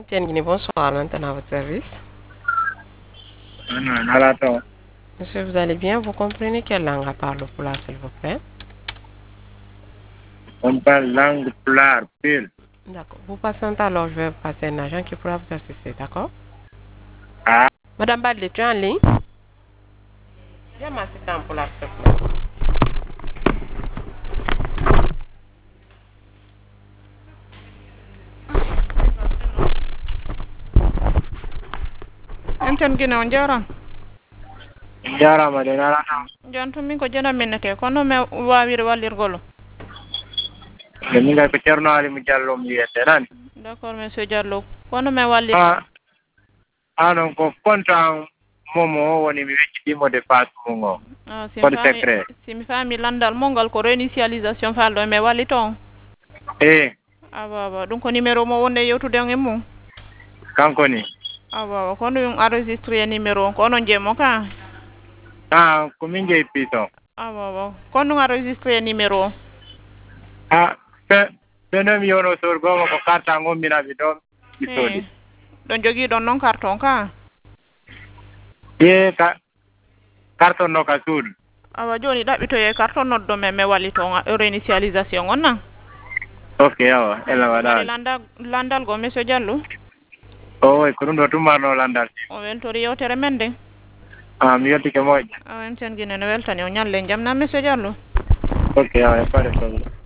Tieni, bonsoir, maintenant à votre service. Nalato. Monsieur, vous allez bien? Vous comprenez quelle langue à parle pour là, s'il vous plaît? On parle langue pulaar, pile. D'accord. Vous patientez alors, je vais passer un agent qui pourra vous assister, d'accord? Ah, Madame Badley, tu es en ligne? Viens m'assister en pulaar, s'il te plaît. Enten gina on jaram. jarama de nalato. Jantu min ko jana minete kono me wawir walirgolo. Min ga ko Cerno Ali mu Jallo mi yette nan. D'accord monsieur Diallo. Kono me wallir. Non ko kontan momo woni mi weccitimo de passe mungo. Code secret. Si mi fami landal mongal ko réinitialisation faldo me walliton. Awa dum ko numéro mo wonde yewtude en mum. Kanko ni. Awa kono yung enregistrer numéro ko non jemo ka. Ko min jeyi pison. Awa kono enregistrer numéro. Peno mi yono sorgomo ko carte ngombina mi do mi sodi. Don jogi don non carton ka. Carton no ka suudu. Awa joni dabito e carton noddo me walliton réinitialisation on nan. Okay, awa ela wada. Landal go monsieur Diallo. Ko ɗum ɗo tummarno landal. O weltori yewtere men de. Mi yettike moƴƴo. En ten guine no weltani o nyalle jam na monsieur Diallo. Okay, awa e pare